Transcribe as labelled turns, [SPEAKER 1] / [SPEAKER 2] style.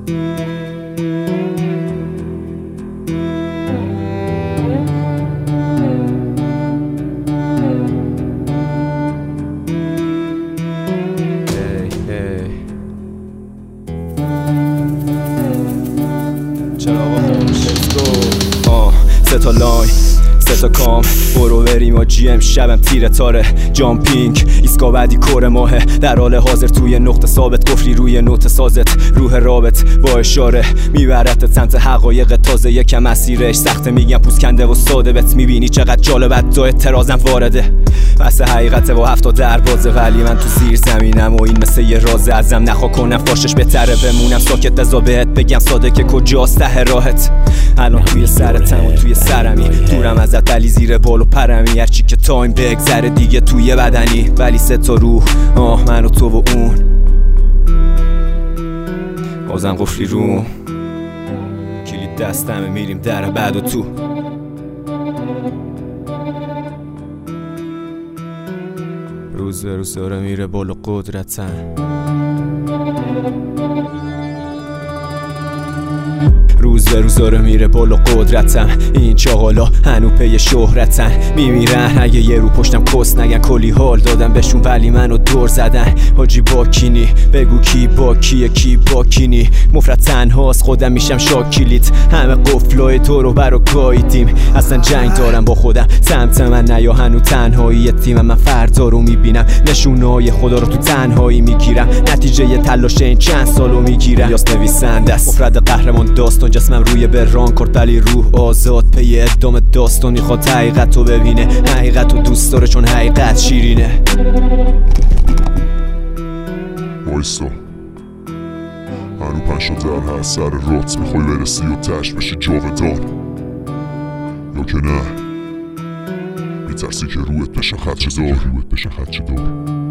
[SPEAKER 1] سه تا لاین سه تا کام برو بریم آجی امشبم تیره تاره جامپینگ ایسکا بعدی کور ماهه در حال حاضر توی نقطه ثابت قفلی روی نوت سازت روح رابط با اشاره میبرد سمت حقایق تازه یکم مسیرش سخته میگم پوست کنده و ساده بت میبینی چقدر جالب تا اعتراضم وارده بس حقیقته و 70 دروازه ولی من تو زیر زمینم و این مثل یه راز ازم نخوا کنم فاشش بهتره بمونم ساکت بذار بهت بگم ساده که کجاست ته راهت الان توی سرتم و توی سرمی دورم ازت ولی زیر بال و پرمی هرچی که تایم بگذره دیگه توی بدنی ولی سه تا روح من و تو و اون بازم قفلی روم کلید دستمه میریم در بعد و تو روز به روز داره میره بالا قدرتن روز به روز داره میره بالا قدرتم این چاقالا هنو پی شهرتن میمیرن اگه یه رو پشتم کس نگن کلی حال دادم بهشون ولی منو دور زدن حاجی با کینی بگو کی با کیه کی با کینی مفرد تنهاست خودم میشم شاکیلیت همه قفلای تو رو برا گاییدیم اصلا جنگ دارم با خودم سمت من نیا هنو تنهایی تیمم من فردا رو میبینم نشونای خدا رو تو تنهایی میگیرم نتیجه یه تلاش این چند سالو میگیرم یاس نویسنده است مفرد قهرمان داستان جسمم روی بران کرد ولی روح آزاد پی ادامه داستان میخواد حقیقت رو ببینه حقیقت رو دوست داره چون حقیقت شیرینه
[SPEAKER 2] وایسا هنو 5 تا در هست سر رات میخوای برسی و تش بشی جاودان یا که نه میترسی که روحت بشه خدشه دار